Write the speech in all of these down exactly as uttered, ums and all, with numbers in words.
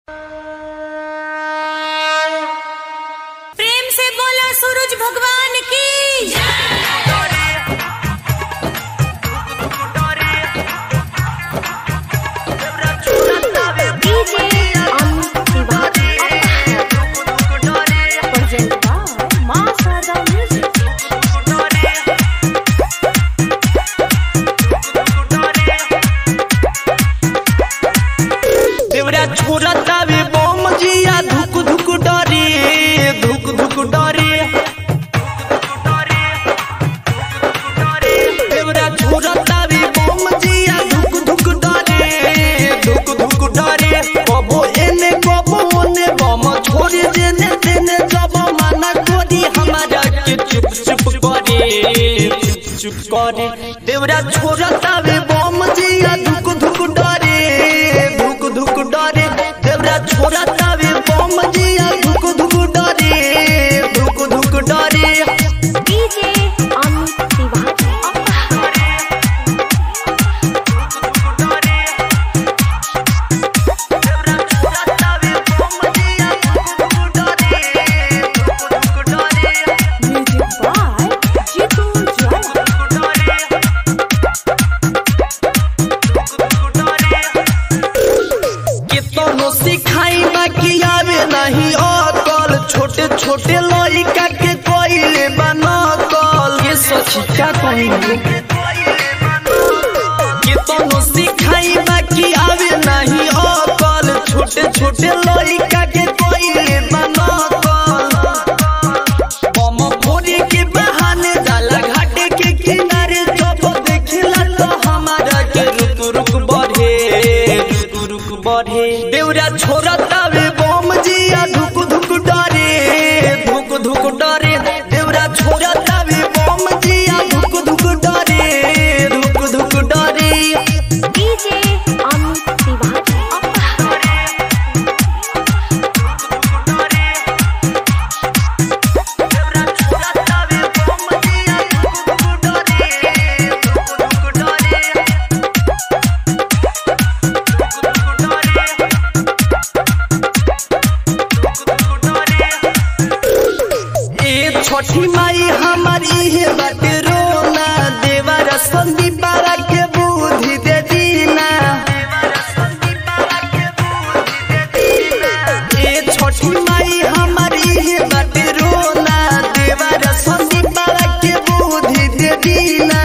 प्रेम से बोला सूरज भगवान की छोरा तावे बम जिया धुक धुक डरे धुक धुक डरे देवरा छोरा तावे बम जिया धुक धुक डरे धुक धुक डरे कबो एने कबो ओने बम छोड़े जेने तेने जब मना करी हमारा के चुप चुप करे चुप चुप करे देवरा छोरा तावे बम जिया धुक धुक डरे धुक धुक डरे छोरा तावे बम जिया धुक धुक डरे धुक धुक डरे DJ Amit Tiwari music by Jitu केतनो सिखाई बाकी आवे नहीं अकल छोटे छोटे लड़का के कोइले बनकल ये सचिका कहिए केतनो सिखाई बाकी आवे नहीं अकल छोटे छोटे लड़का के कोइले बनकल बम फोड़ी के बहाने जाला घाटे के किनारे जब देखला तो हमारा के रुक रुक बढ़े रुक रुक बढ़े देवरा छोरा तावे बम जिया धुक धुक डरे धुक धुक डरे देवरा छोरा तावे बम जिया धुक धुक डरे धुक धुक डरे डीजे अमित तिवारी छठी माई हमारी है बाटे रोना देवर संदीप बारा के बुद्धि दे दीना ए छठी माई हमारी है बाटे रोना देवर संदीप बारा के बुद्धि दे दीना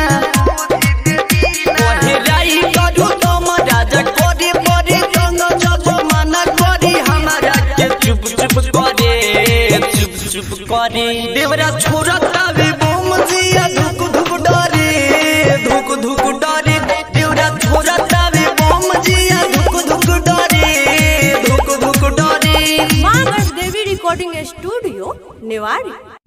पढ़े राई करू तुम राजा करे पड़े गंगा जब मना करी हमारा के चुप चुप करे चुप चुप करे देवरा छोरा तावे बम जिया धुक धुक डरे धुक धुक डरे देवरा छोरा तावे बम जिया धुक धुक डरे धुक धुक डरे माँ देवी रिकॉर्डिंग स्टूडियो नेवाड़ी।